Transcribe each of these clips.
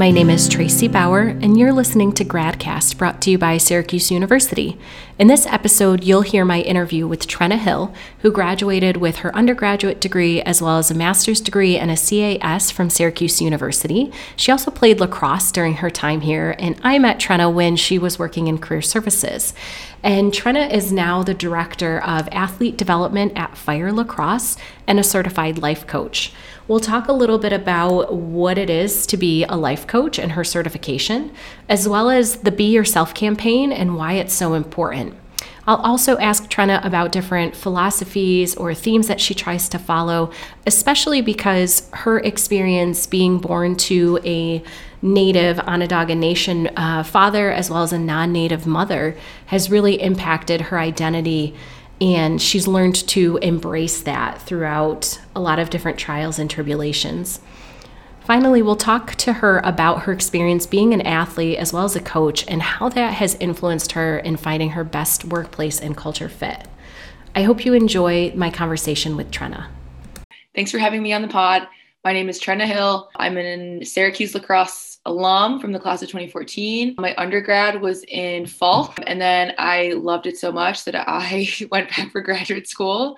My name is Tracy Bauer, and you're listening to GradCast, brought to you by Syracuse University. In this episode, you'll hear my interview with Trenna Hill, who graduated with her undergraduate degree as well as a master's degree and a CAS from Syracuse University. She also played lacrosse during her time here, and I met Trenna when she was working in career services. And Trenna is now the director of athlete development at Fire Lacrosse and a certified life coach. We'll talk a little bit about what it is to be a life coach and her certification, as well as the Be Yourself campaign and why it's so important. I'll also ask Trenna about different philosophies or themes that she tries to follow, especially because her experience being born to a Native Onondaga Nation father as well as a non-Native mother has really impacted her identity, and she's learned to embrace that throughout a lot of different trials and tribulations. Finally, we'll talk to her about her experience being an athlete as well as a coach and how that has influenced her in finding her best workplace and culture fit. I hope you enjoy my conversation with Trenna. Thanks for having me on the pod. My name is Trenna Hill. I'm an Syracuse lacrosse alum from the class of 2014. My undergrad was in Falk, and then I loved it so much that I went back for graduate school.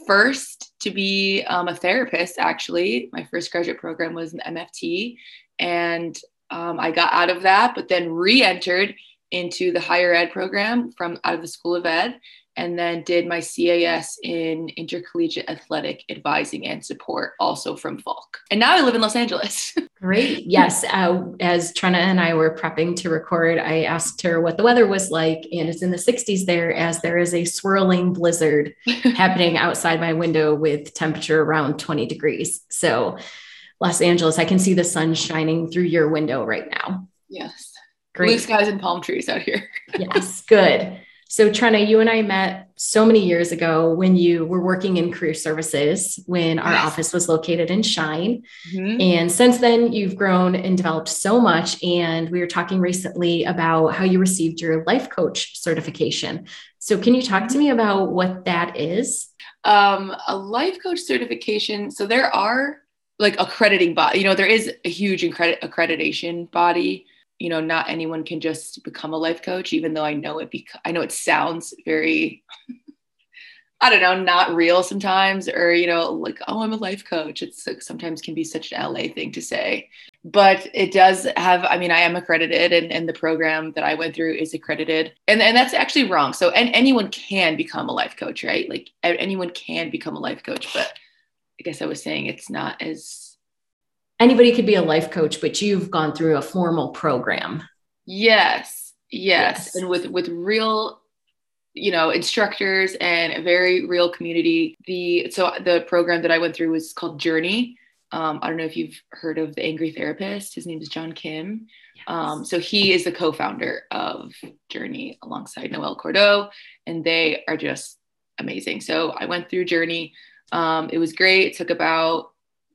First to be a therapist, actually. My first graduate program was an MFT, and I got out of that, but then re-entered into the higher ed program from out of the School of Ed, and then did my CAS in intercollegiate athletic advising and support, also from Falk. And now I live in Los Angeles. Great. Yes. As Trenna and I were prepping to record, I asked her what the weather was like, and it's in the 60s there, as there is a swirling blizzard happening outside my window with temperature around 20 degrees. So Los Angeles, I can see the sun shining through your window right now. Yes. Great. Blue skies and palm trees out here. Yes. Good. So Trenna, you and I met so many years ago when you were working in career services, when our office was located in Shine. Mm-hmm. And since then, you've grown and developed so much. And we were talking recently about how you received your life coach certification. So can you talk to me about what that is? A life coach certification. So there are like accrediting body, there is a huge accreditation body. Not anyone can just become a life coach, even though I know it sounds very, I don't know, not real sometimes, or, like, oh, I'm a life coach. It's like, sometimes can be such an LA thing to say, but it does have, I am accredited, and the program that I went through is accredited, and that's actually wrong. So, and anyone can become a life coach, right? Like anyone can become a life coach, but I guess I was saying it's not as, anybody could be a life coach, but you've gone through a formal program. Yes. And with real, instructors and a very real community. So the program that I went through was called Journey. I don't know if you've heard of the Angry Therapist. His name is John Kim. Yes. So he is the co-founder of Journey alongside Noel Cordeaux, and they are just amazing. So I went through Journey. It was great. It took about,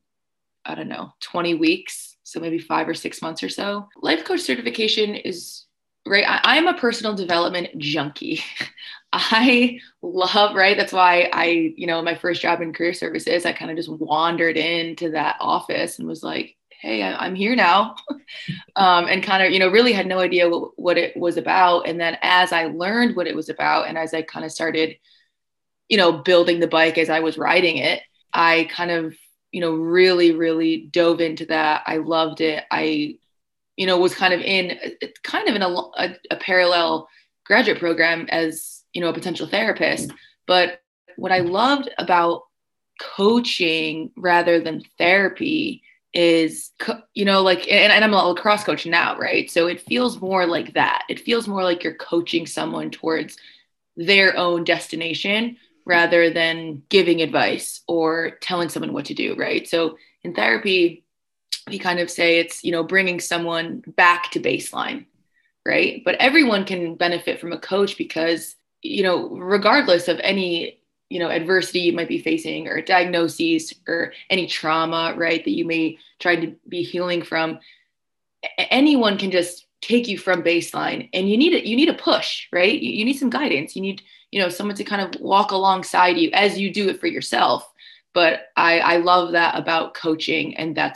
20 weeks. So maybe 5 or 6 months or so. Life coach certification is right. I'm a personal development junkie. I love, right. That's why my first job in career services, I kind of just wandered into that office and was like, hey, I'm here now. And kind of, really had no idea what it was about. And then as I learned what it was about, and as I kind of started, building the bike as I was riding it, I kind of, really, really dove into that. I loved it. I, was kind of in a parallel graduate program as, a potential therapist. But what I loved about coaching rather than therapy is, and I'm a lacrosse coach now, right? So it feels more like that. It feels more like you're coaching someone towards their own destination rather than giving advice or telling someone what to do, right? So in therapy, we kind of say it's, bringing someone back to baseline, right? But everyone can benefit from a coach because, regardless of any, adversity you might be facing or diagnoses or any trauma, right, that you may try to be healing from, anyone can just take you from baseline, and you need a push, right? You need some guidance. You need, someone to kind of walk alongside you as you do it for yourself. But I love that about coaching, and that's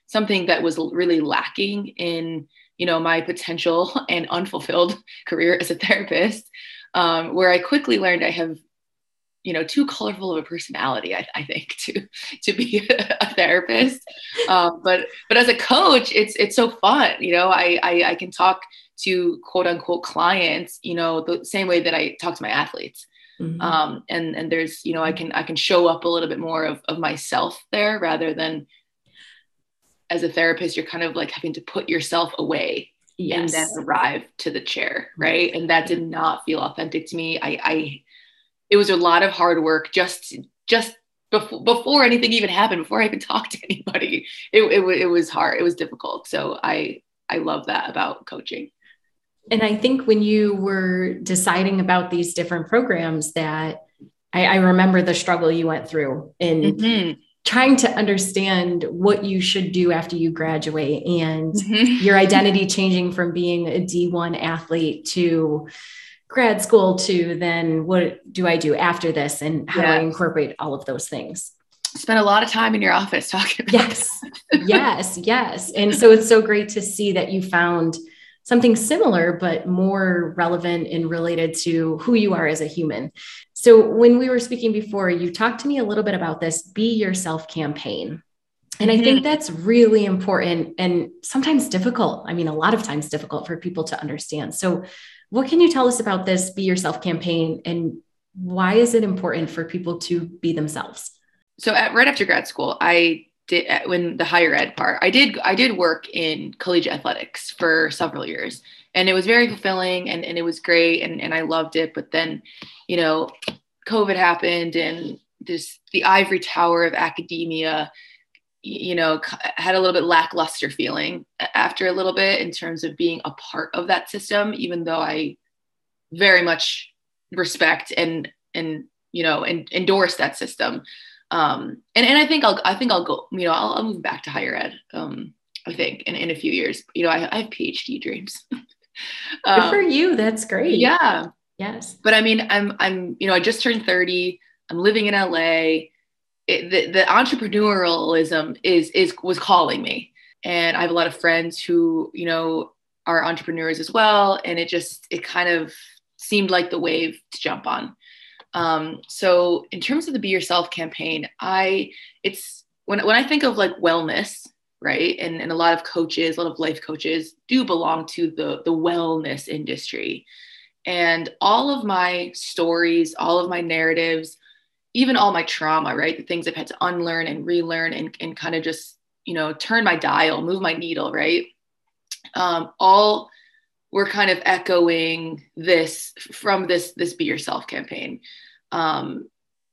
something that was really lacking in, my potential and unfulfilled career as a therapist, where I quickly learned I have, too colorful of a personality, I think, to be a therapist. But as a coach, it's so fun. I can talk to quote unquote clients, the same way that I talk to my athletes. Mm-hmm. And there's, I can show up a little bit more of myself there, rather than as a therapist, you're kind of like having to put yourself away. Yes. And then arrive to the chair. Right. And that did not feel authentic to me. It was a lot of hard work just before anything even happened, before I even talked to anybody. It was hard. It was difficult. So I love that about coaching. And I think when you were deciding about these different programs, that I remember the struggle you went through in mm-hmm. trying to understand what you should do after you graduate, and mm-hmm. your identity changing from being a D1 athlete to grad school to then what do I do after this, and how do I incorporate all of those things? Spent a lot of time in your office talking about Yes. And so it's so great to see that you found something similar, but more relevant and related to who you are as a human. So when we were speaking before, you talked to me a little bit about this Be Yourself campaign. And I think that's really important and sometimes difficult. I mean, a lot of times difficult for people to understand. So what can you tell us about this Be Yourself campaign, and why is it important for people to be themselves? So right after grad school, I did, when the higher ed part, I did work in collegiate athletics for several years, and it was very fulfilling and it was great. And I loved it. But then, COVID happened, and the ivory tower of academia, had a little bit lackluster feeling after a little bit in terms of being a part of that system, even though I very much respect and endorse that system. And I think I'll go, I'll move back to higher ed. I think in a few years, I have PhD dreams. Good for you. That's great. Yeah. Yes. But I mean, I'm, I just turned 30. I'm living in LA. The entrepreneurialism was calling me, and I have a lot of friends who, are entrepreneurs as well. And it kind of seemed like the wave to jump on. So in terms of the Be Yourself campaign, it's when I think of like wellness, right. And a lot of coaches, a lot of life coaches do belong to the wellness industry, and all of my stories, all of my narratives, even all my trauma, right? The things I've had to unlearn and relearn and kind of just, turn my dial, move my needle, right? All were kind of echoing this from this Be Yourself campaign. And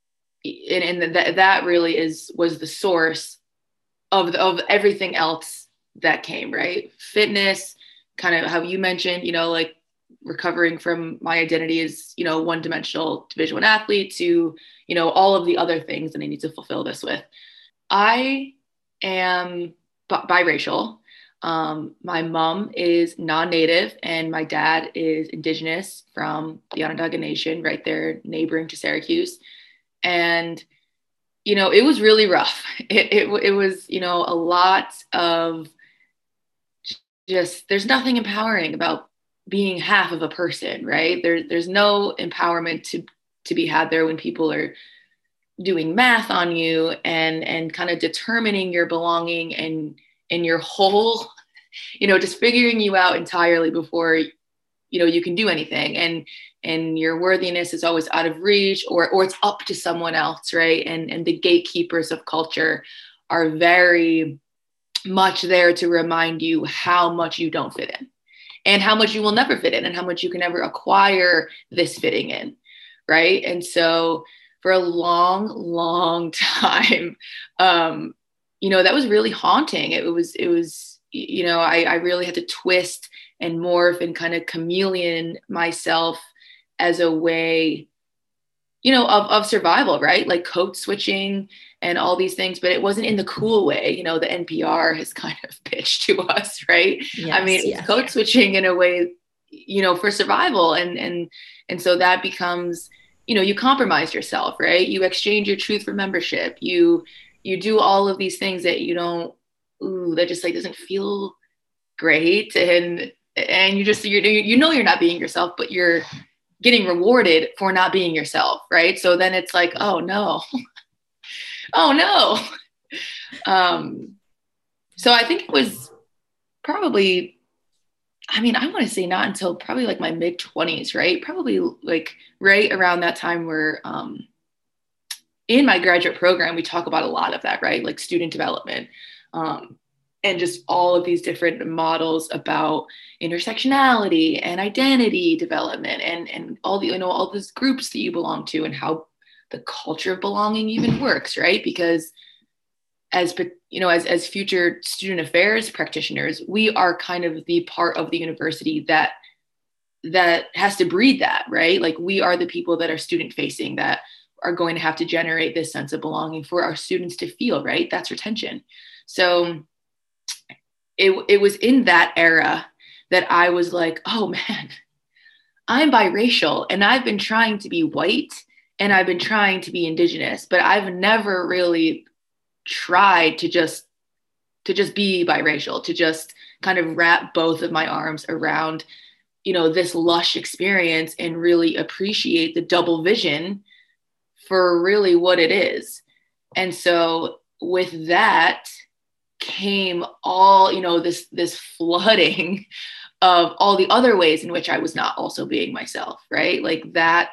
that really was the source of everything else that came, right? Fitness, kind of how you mentioned, like recovering from my identity as, one-dimensional Division I athlete to, all of the other things that I need to fulfill this with. I am biracial. My mom is non-native and my dad is indigenous from the Onondaga Nation, right there neighboring to Syracuse. And, it was really rough. It was, a lot of just, there's nothing empowering about being half of a person, right? There's no empowerment to be had there when people are doing math on you and kind of determining your belonging and your whole, just figuring you out entirely before, you can do anything. And your worthiness is always out of reach or it's up to someone else, right? And the gatekeepers of culture are very much there to remind you how much you don't fit in and how much you will never fit in and how much you can never acquire this fitting in, right? And so for a long, long time, that was really haunting. It was, I really had to twist and morph and kind of chameleon myself as a way, of survival, right? Like code switching and all these things, but it wasn't in the cool way, the NPR has kind of pitched to us, right? Yes, I mean, it's code switching in a way, for survival. And so that becomes, you compromise yourself, right? You exchange your truth for membership. You do all of these things that you don't ooh, that just like doesn't feel great. And you're not being yourself, but you're getting rewarded for not being yourself, right? So then it's like, oh no, oh no. So I think it was probably, I mean, I want to say not until probably like my mid 20s, right? Probably like right around that time where in my graduate program, we talk about a lot of that, right? Like student development. And just all of these different models about intersectionality and identity development and all the, all these groups that you belong to and how the culture of belonging even works, right? Because as future student affairs practitioners, we are kind of the part of the university that has to breed that, right? Like we are the people that are student facing, that are going to have to generate this sense of belonging for our students to feel, right? That's retention. So it was in that era that I was like, oh man, I'm biracial and I've been trying to be white and I've been trying to be indigenous, but I've never really tried to just be biracial, to just kind of wrap both of my arms around, this lush experience and really appreciate the double vision for really what it is. And so with that came all, this flooding of all the other ways in which I was not also being myself, right? Like that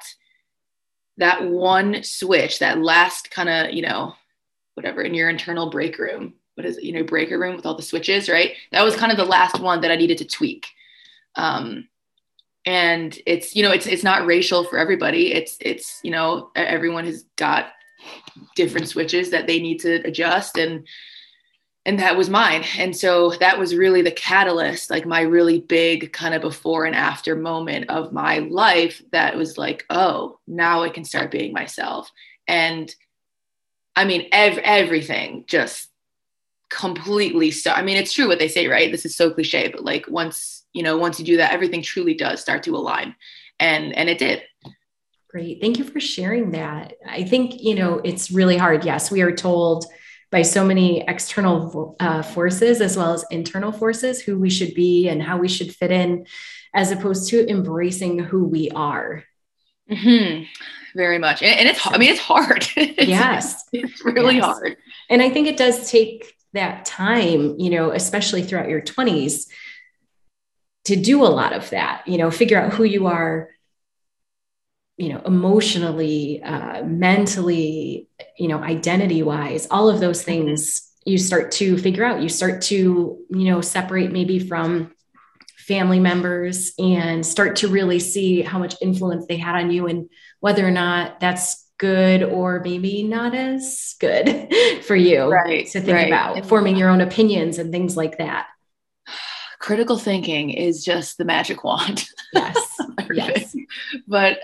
one switch, that last kind of, whatever, in your internal break room, what is it, breaker room with all the switches, right? That was kind of the last one that I needed to tweak. And it's, it's not racial for everybody. It's, everyone has got different switches that they need to adjust, and that was mine. And so that was really the catalyst, like my really big kind of before and after moment of my life that was like, oh, now I can start being myself. And I mean, everything just completely I mean, it's true what they say, right? This is so cliche, but like once you do that, everything truly does start to align. And it did. Great. Thank you for sharing that. I think, it's really hard. Yes, we are told by so many external forces as well as internal forces who we should be and how we should fit in, as opposed to embracing who we are. Mm-hmm. Very much. And it's, I mean, it's hard. Yes. It's really hard. And I think it does take that time, especially throughout your 20s, to do a lot of that, figure out who you are, emotionally, mentally, identity wise, all of those things you start to figure out. You start to, separate maybe from family members and start to really see how much influence they had on you and whether or not that's good or maybe not as good for you, right, to think about forming your own opinions and things like that. Critical thinking is just the magic wand. Yes. Yes. But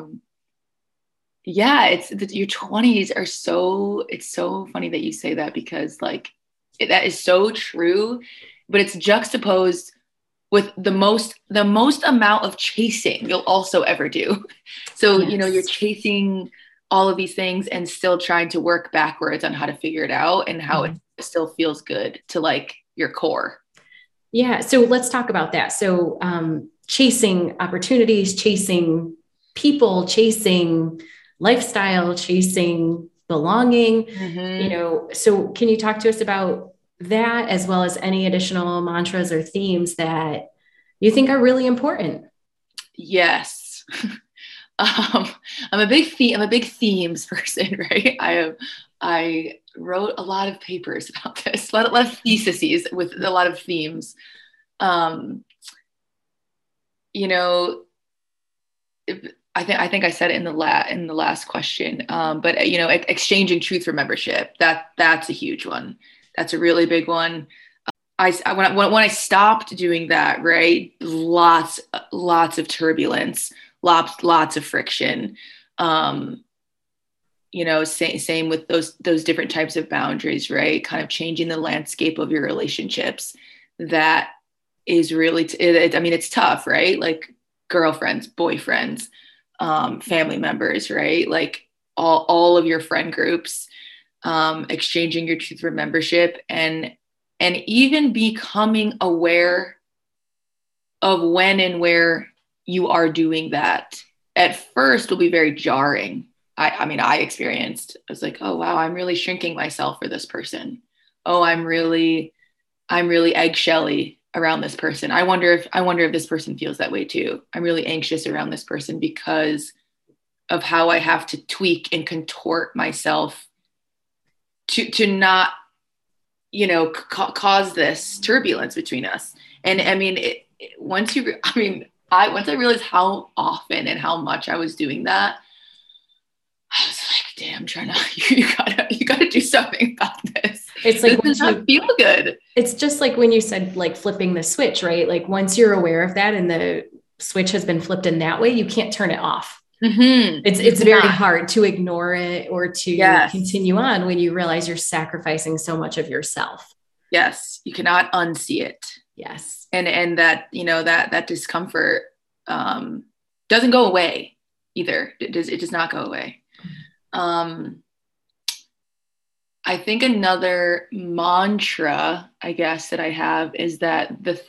yeah, your 20s are it's so funny that you say that, because like that is so true, but it's juxtaposed with the most amount of chasing you'll also ever do. So, yes. You're chasing all of these things and still trying to work backwards on how to figure it out and how it still feels good to like your core. Yeah. So let's talk about that. So, chasing opportunities, chasing people, chasing lifestyle, chasing belonging, so can you talk to us about that, as well as any additional mantras or themes that you think are really important? Yes. I'm a big themes person, right? I wrote a lot of papers about this, a lot of theses with a lot of themes. I think I said it in the last question, but exchanging truth for membership, that's a huge one. That's a really big one. When I stopped doing that, right, lots of turbulence, lots of friction. Same with those different types of boundaries, right? Kind of changing the landscape of your relationships. That is really, it's tough, right? Like girlfriends, boyfriends, family members, right? Like all of your friend groups, exchanging your truth for membership and And even becoming aware of when and where you are doing that at first will be very jarring. I mean, I was like, oh, wow, I'm really shrinking myself for this person. Oh, I'm really eggshelly around this person. I wonder if this person feels that way too. I'm really anxious around this person because of how I have to tweak and contort myself to not, cause this turbulence between us. And I mean, once I realized how often and how much I was doing that, I was like, damn, Trina, you gotta do something about this. It's like, this does not feel good. It's just like when you said, like, flipping the switch, right? Like, once you're aware of that and the switch has been flipped in that way, you can't turn it off. Mm-hmm. It's very hard to ignore it or to continue on when you realize you're sacrificing so much of yourself. Yes. You cannot unsee it. Yes. And that, that discomfort doesn't go away either. It does not go away. I think another mantra, I guess, that I have is that the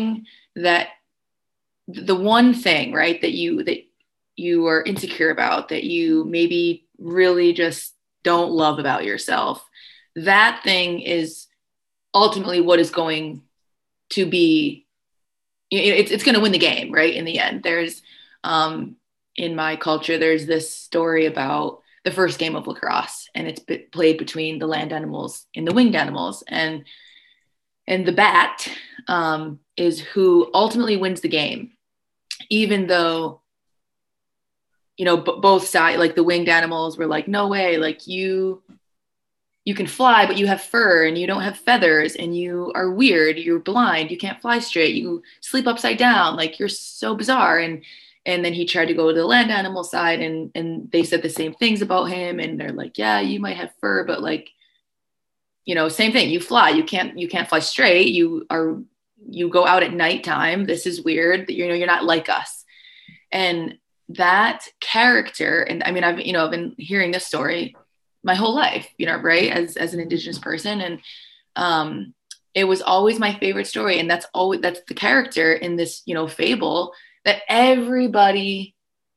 one thing, right, that you are insecure about, that you maybe really just don't love about yourself, that thing is ultimately what is going to be, it's going to win the game, right? In the end, there's, in my culture, there's this story about the first game of lacrosse, and it's played between the land animals and the winged animals, and the bat is who ultimately wins the game, even though, both sides, like the winged animals were like, no way, like you can fly, but you have fur and you don't have feathers and you are weird, you're blind, you can't fly straight, you sleep upside down, like you're so bizarre. And then he tried to go to the land animal side, and they said the same things about him. And they're like, yeah, you might have fur, but like, same thing. You fly, you can't fly straight. You go out at nighttime. This is weird. You're not like us. And that character, and I mean, I've been hearing this story my whole life, right, as an Indigenous person. And it was always my favorite story. And that's the character in this, fable that everyone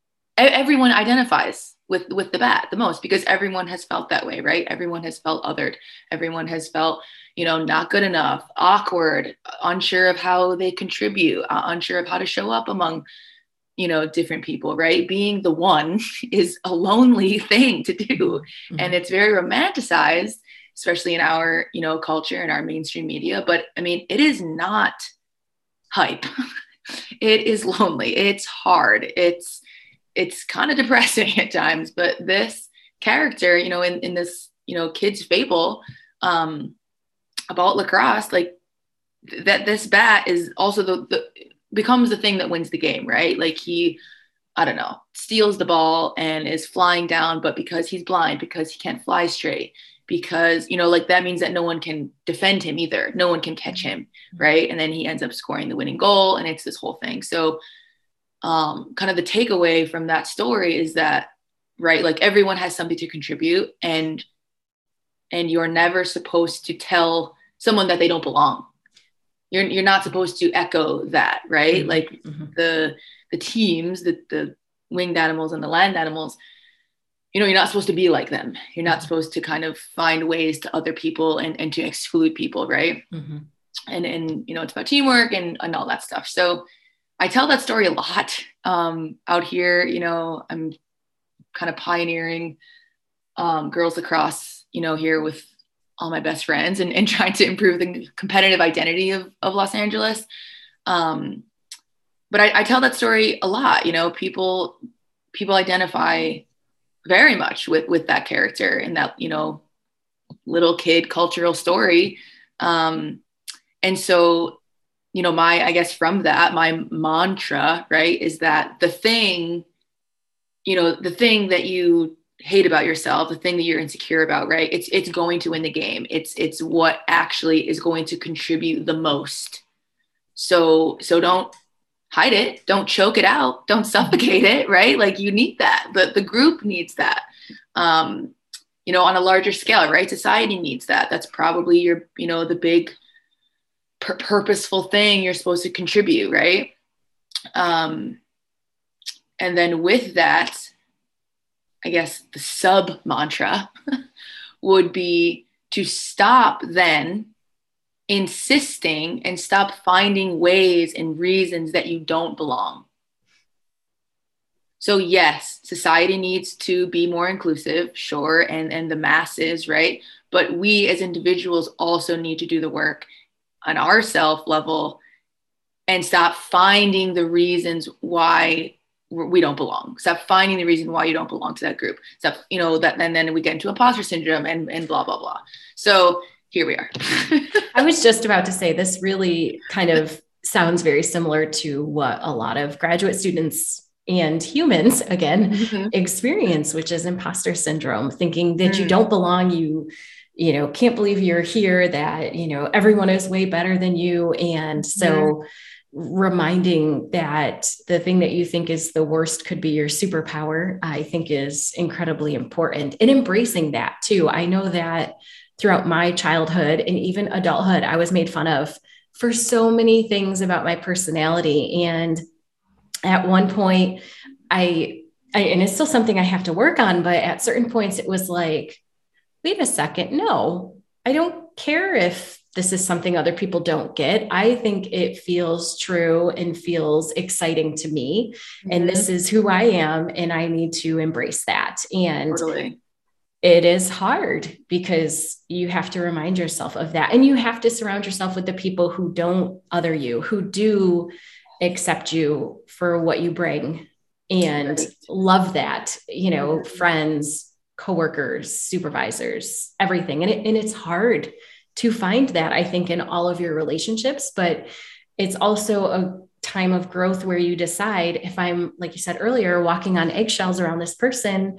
identifies with the bat the most, because everyone has felt that way, right? Everyone has felt othered. Everyone has felt, not good enough, awkward, unsure of how they contribute, unsure of how to show up among, different people, right? Being the one is a lonely thing to do. Mm-hmm. And it's very romanticized, especially in our, culture and our mainstream media. But I mean, it is not hype. It is lonely. It's hard. It's kind of depressing at times, but this character, in this, kid's fable, about lacrosse, like that, this bat is also the becomes the thing that wins the game, right? Like he, I don't know, steals the ball and is flying down, but because he's blind, because he can't fly straight, because, like that means that no one can defend him either. No one can catch him, right? And then he ends up scoring the winning goal, and it's this whole thing. So kind of the takeaway from that story is that, right, like everyone has something to contribute, and you're never supposed to tell someone that they don't belong. You're not supposed to echo that, right? Mm-hmm. Like the teams, the winged animals and the land animals, you're not supposed to be like them. You're not supposed to kind of find ways to other people and to exclude people, right? Mm-hmm. And it's about teamwork and all that stuff. So I tell that story a lot out here. I'm kind of pioneering girls lacrosse, here with all my best friends, and trying to improve the competitive identity of Los Angeles. But I tell that story a lot. People identify very much with that character and that, little kid cultural story. And so, I guess from that, my mantra, right, is that the thing that you hate about yourself, the thing that you're insecure about, right, it's going to win the game. It's what actually is going to contribute the most. So don't hide it, don't choke it out, don't suffocate it, right? Like you need that. The group needs that. On a larger scale, right? Society needs that. That's probably your, the big purposeful thing you're supposed to contribute, right? And then with that, I guess the sub mantra would be to stop then insisting and stop finding ways and reasons that you don't belong. So yes, society needs to be more inclusive, sure, and the masses, right? But we as individuals also need to do the work on our self level and stop finding the reasons why we don't belong. Stop finding the reason why you don't belong to that group. Stop, that, and then we get into imposter syndrome and blah, blah, blah. So here we are. I was just about to say, this really kind of sounds very similar to what a lot of graduate students and humans, again, experience, which is imposter syndrome, thinking that you don't belong, you can't believe you're here, that, everyone is way better than you. And so reminding that the thing that you think is the worst could be your superpower, I think is incredibly important, and embracing that too. I know that throughout my childhood and even adulthood, I was made fun of for so many things about my personality. And at one point, I and it's still something I have to work on, but at certain points it was like, wait a second, no, I don't care if this is something other people don't get. I think it feels true and feels exciting to me. And this is who I am, and I need to embrace that. And totally. It is hard because you have to remind yourself of that. And you have to surround yourself with the people who don't other you, who do accept you for what you bring and love that, friends, coworkers, supervisors, everything. And it's hard to find that, I think, in all of your relationships, but it's also a time of growth where you decide, if I'm, like you said earlier, walking on eggshells around this person,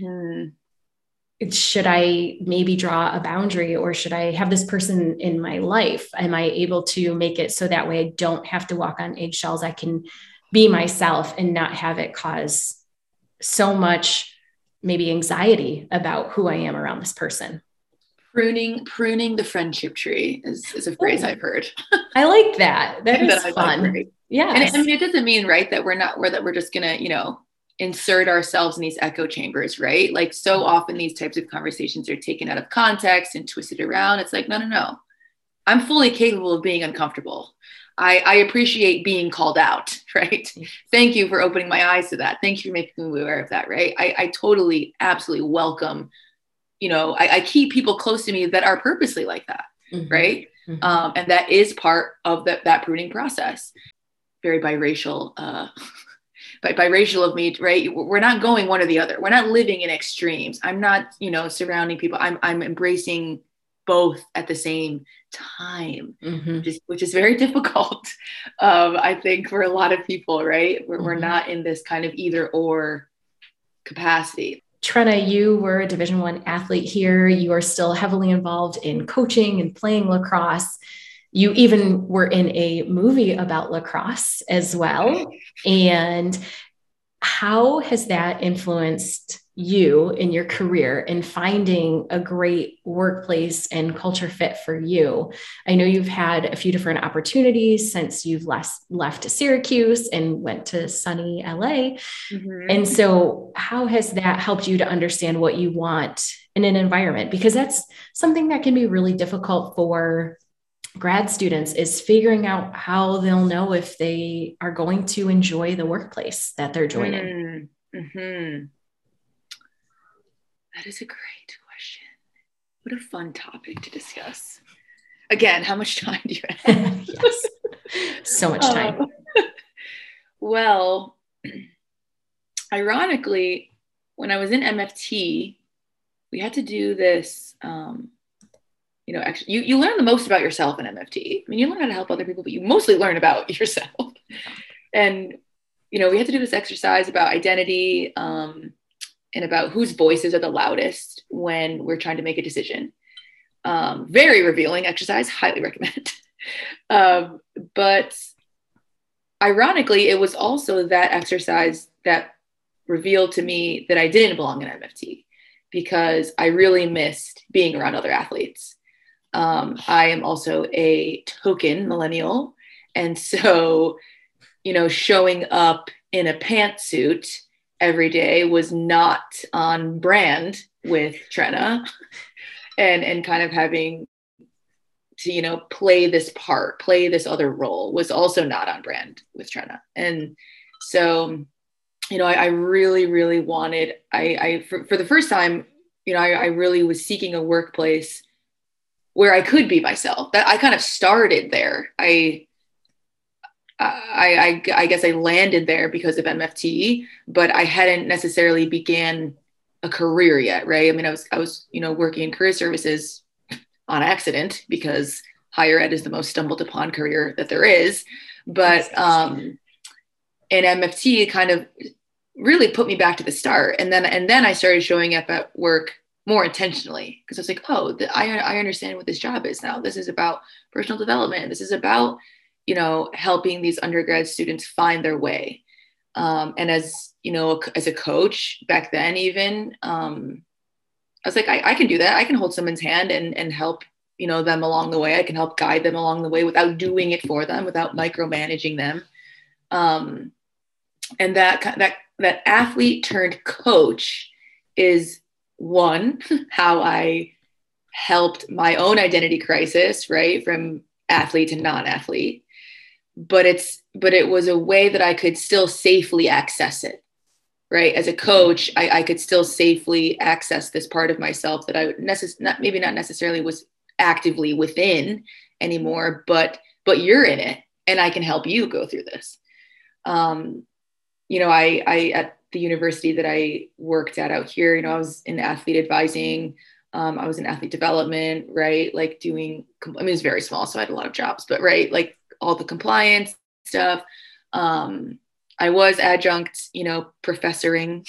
should I maybe draw a boundary, or should I have this person in my life? Am I able to make it so that way I don't have to walk on eggshells? I can be myself and not have it cause so much maybe anxiety about who I am around this person. Pruning the friendship tree is a phrase I've heard. I like that. That is fun. Like, yeah. And I mean, it doesn't mean, right, that we're just going to, insert ourselves in these echo chambers, right? Like, so often these types of conversations are taken out of context and twisted around. It's like, no. I'm fully capable of being uncomfortable. I appreciate being called out, right? Thank you for opening my eyes to that. Thank you for making me aware of that, right? I totally, absolutely welcome, I keep people close to me that are purposely like that, right? And that is part of that pruning process. Very biracial, biracial of me, right? We're not going one or the other. We're not living in extremes. I'm not, surrounding people. I'm embracing both at the same time, which is very difficult. I think for a lot of people, right? We're not in this kind of either or capacity. Trenna, you were a Division I athlete here. You are still heavily involved in coaching and playing lacrosse. You even were in a movie about lacrosse as well. And how has that influenced you in your career in finding a great workplace and culture fit for you? I know you've had a few different opportunities since you've left Syracuse and went to sunny LA. And so how has that helped you to understand what you want in an environment? Because that's something that can be really difficult for grad students, is figuring out how they'll know if they are going to enjoy the workplace that they're joining. That is a great question. What a fun topic to discuss. Again, how much time do you have? Yes, so much time. Well, ironically, when I was in MFT, we had to do this, actually, you learn the most about yourself in MFT. I mean, you learn how to help other people, but you mostly learn about yourself. And, we had to do this exercise about identity and about whose voices are the loudest when we're trying to make a decision. Very revealing exercise, highly recommend. But ironically, it was also that exercise that revealed to me that I didn't belong in MFT, because I really missed being around other athletes. I am also a token millennial. And so, showing up in a pantsuit every day was not on brand with Trenna, and kind of having to, play this part, play this other role was also not on brand with Trenna. And so, I really, really wanted, for the first time, I really was seeking a workplace where I could be myself. That I kind of started there. I guess I landed there because of MFT, but I hadn't necessarily began a career yet, right? I mean, I was working in career services on accident because higher ed is the most stumbled upon career that there is. But and MFT kind of really put me back to the start, and then I started showing up at work more intentionally, because I was like, oh, I understand what this job is now. This is about personal development. This is about helping these undergrad students find their way. And as a coach back then, even I was like, I can do that. I can hold someone's hand and help them along the way. I can help guide them along the way without doing it for them, without micromanaging them. And that athlete turned coach is one, how I helped my own identity crisis, right, from athlete to non-athlete. But it was a way that I could still safely access it, right? As a coach, I could still safely access this part of myself that I would maybe not necessarily was actively within anymore, but you're in it, and I can help you go through this. I at the university that I worked at out here, I was in athlete advising. I was in athlete development, right? Like doing, it was very small, so I had a lot of jobs, but right, like all the compliance stuff. I was adjunct, professoring.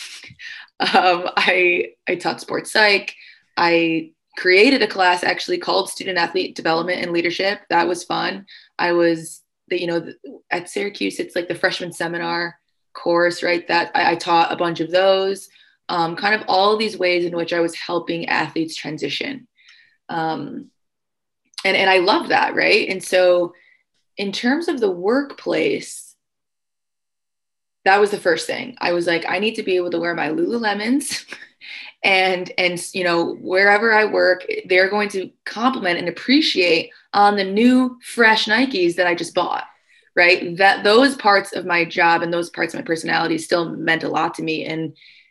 I taught sports psych. I created a class actually called Student Athlete Development and Leadership. That was fun. I was at Syracuse, it's like the freshman seminar course, right? That I taught a bunch of those, kind of all of these ways in which I was helping athletes transition. And I love that, right? And so in terms of the workplace, that was the first thing. I was like, I need to be able to wear my Lululemons and wherever I work, they're going to compliment and appreciate on the new fresh Nikes that I just bought, right? That those parts of my job and those parts of my personality still meant a lot to me. And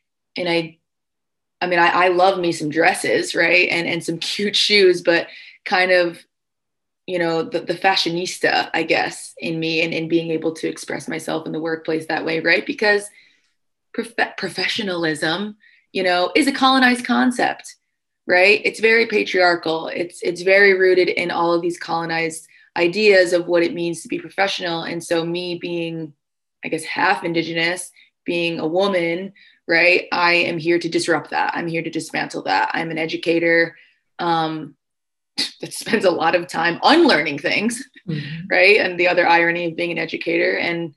I love me some dresses, right? And some cute shoes, but kind of, the fashionista, I guess, in me, and being able to express myself in the workplace that way, right? Because professionalism, is a colonized concept, right? It's very patriarchal. It's very rooted in all of these colonized ideas of what it means to be professional. And so me being, I guess, half Indigenous, being a woman, right? I am here to disrupt that. I'm here to dismantle that. I'm an educator that spends a lot of time unlearning things, mm-hmm. right? And the other irony of being an educator and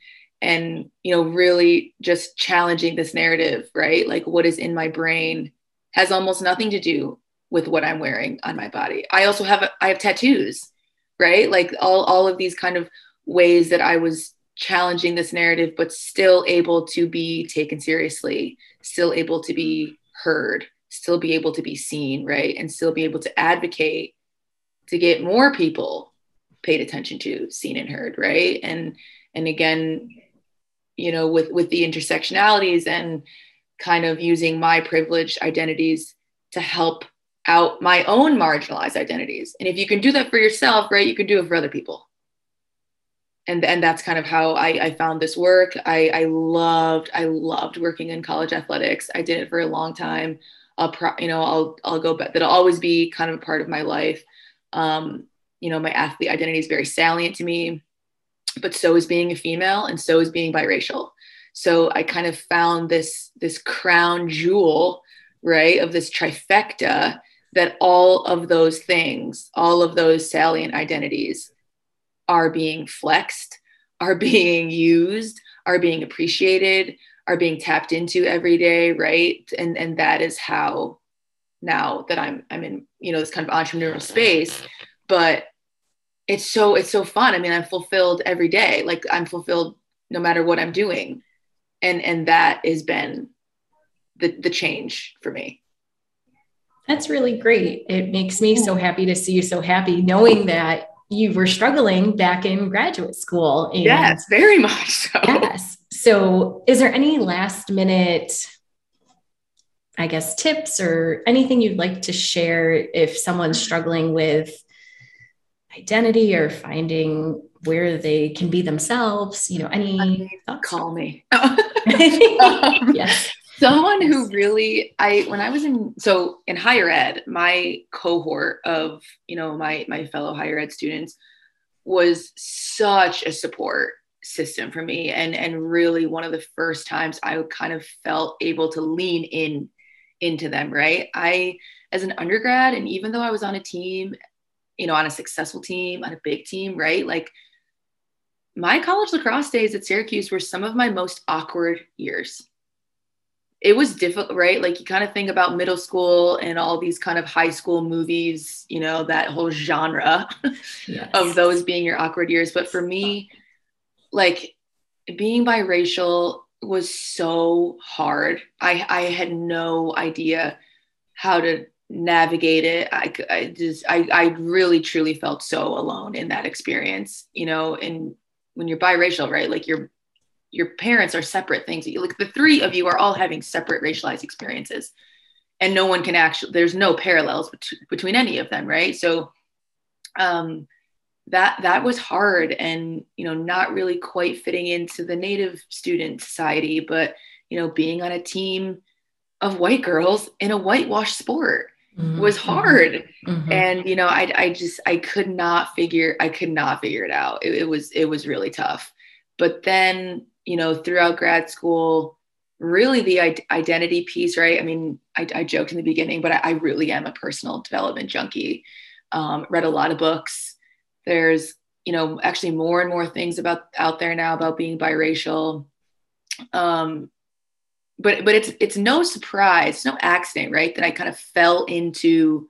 really just challenging this narrative, right? Like what is in my brain has almost nothing to do with what I'm wearing on my body. I have tattoos, right? Like all of these kind of ways that I was challenging this narrative, but still able to be taken seriously, still able to be heard, still be able to be seen, right? And still be able to advocate to get more people paid attention to, seen and heard, right? And again, with the intersectionalities and kind of using my privileged identities to help out my own marginalized identities. And if you can do that for yourself, right, you can do it for other people. And that's kind of how I found this work. I loved working in college athletics. I did it for a long time. I'll go back. That'll always be kind of a part of my life. My athlete identity is very salient to me, but so is being a female, and so is being biracial. So I kind of found this crown jewel, right, of this trifecta, that all of those things, all of those salient identities are being flexed, are being used, are being appreciated, are being tapped into every day, right? And that is how, now that I'm in, this kind of entrepreneurial space, but it's so fun. I mean, I'm fulfilled every day. Like I'm fulfilled no matter what I'm doing. And that has been the change for me. That's really great. It makes me so happy to see you so happy knowing that you were struggling back in graduate school. And yes, very much so. Yes. So is there any last minute, I guess, tips or anything you'd like to share if someone's struggling with identity or finding where they can be themselves? Any thoughts? Call me. Yes. Someone who really, when I was in higher ed, my cohort of, my fellow higher ed students was such a support system for me. And really one of the first times I kind of felt able to lean into them, right? As an undergrad, and even though I was on a team, on a successful team, on a big team, right? Like my college lacrosse days at Syracuse were some of my most awkward years. It was difficult, right? Like you kind of think about middle school and all these kind of high school movies, that whole genre yes. of those being your awkward years. But for me, like being biracial was so hard. I had no idea how to navigate it. I really truly felt so alone in that experience, and when you're biracial, right? Like your parents are separate things. Like the three of you are all having separate racialized experiences and no one can there's no parallels between any of them. Right. So, that was hard and, not really quite fitting into the Native student society, but, being on a team of white girls in a whitewashed sport was hard. Mm-hmm. And, I could not figure it out. It was really tough. But then, throughout grad school, really the identity piece, right? I mean, I joked in the beginning, but I really am a personal development junkie. Read a lot of books. There's, actually more and more things out there now about being biracial. But it's no surprise, it's no accident, right? That I kind of fell into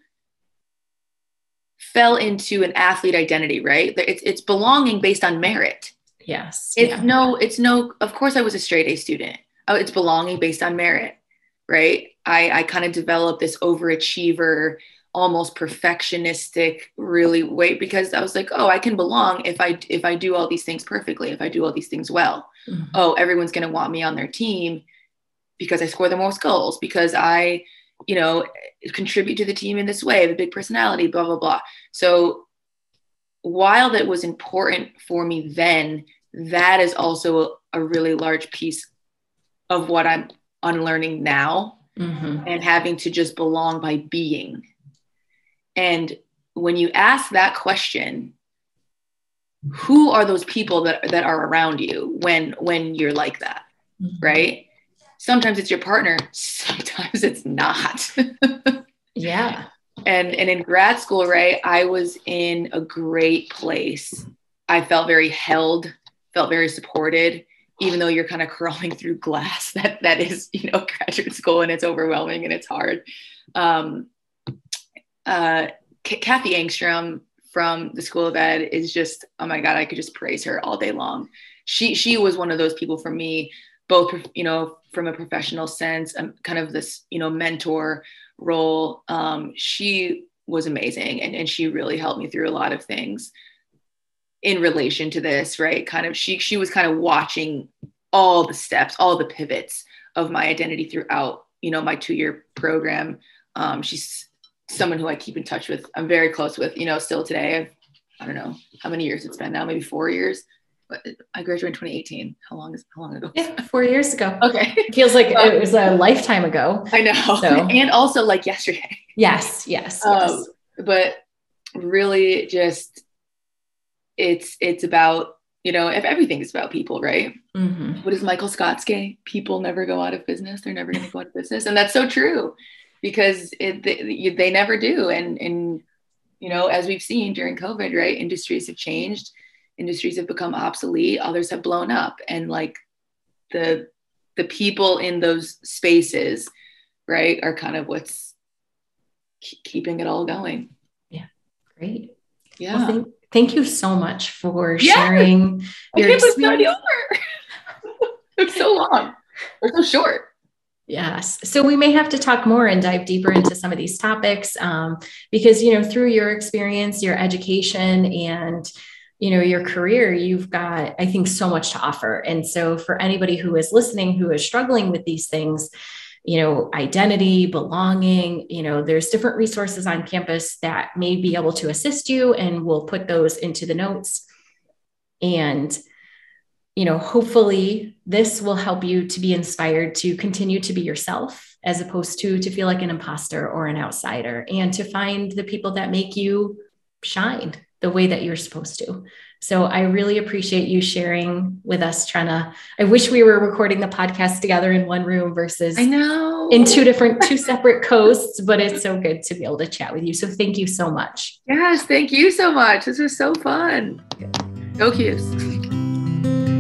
an athlete identity, right? It's belonging based on merit. Yes. It's no, of course I was a straight A student. Oh, it's belonging based on merit, right? I kind of developed this overachiever, almost perfectionistic really way because I was like, oh, I can belong if I do all these things perfectly, if I do all these things well. Mm-hmm. Oh, everyone's going to want me on their team because I score the most goals, because I, contribute to the team in this way, the big personality, blah, blah, blah. So while that was important for me then, that is also a really large piece of what I'm unlearning now, mm-hmm. and having to just belong by being. And when you ask that question, who are those people that are around you when you're like that, mm-hmm. right? Sometimes it's your partner, sometimes it's not. Yeah. And in grad school, right, I was in a great place. I felt very held, felt very supported, even though you're kind of crawling through glass. That is, graduate school, and it's overwhelming and it's hard. Kathy Engstrom from the School of Ed is just, oh my God, I could just praise her all day long. She was one of those people for me, both, from a professional sense, kind of this, mentor role. She was amazing. And she really helped me through a lot of things in relation to this, right? Kind of, she was kind of watching all the steps, all the pivots of my identity throughout, my 2-year program. She's someone who I keep in touch with. I'm very close with, still today. I don't know how many years it's been now, maybe 4 years. But I graduated in 2018. How long ago? Yeah, 4 years ago. Okay. It feels like it was a lifetime ago. I know. So. And also like yesterday. Yes. But really just, it's about, if everything is about people, right? Mm-hmm. What does Michael Scott say? People never go out of business. They're never going to go out of business. And that's so true, because they never do. And, as we've seen during COVID, right? Industries have changed. Industries have become obsolete. Others have blown up. And like the people in those spaces, right, are kind of what's keeping it all going. Yeah. Great. Yeah. Well, thank you so much for sharing your experience. It was so long or so short. Yes. So we may have to talk more and dive deeper into some of these topics because, through your experience, your education, and, your career, you've got, I think, so much to offer. And so for anybody who is listening, who is struggling with these things, identity, belonging, there's different resources on campus that may be able to assist you, and we'll put those into the notes. And, hopefully this will help you to be inspired to continue to be yourself, as opposed to feel like an imposter or an outsider, and to find the people that make you shine the way that you're supposed to. So I really appreciate you sharing with us, Trenna. I wish we were recording the podcast together in one room versus in two separate coasts, but it's so good to be able to chat with you. So thank you so much. Yes, thank you so much. This was so fun. Go Cuse.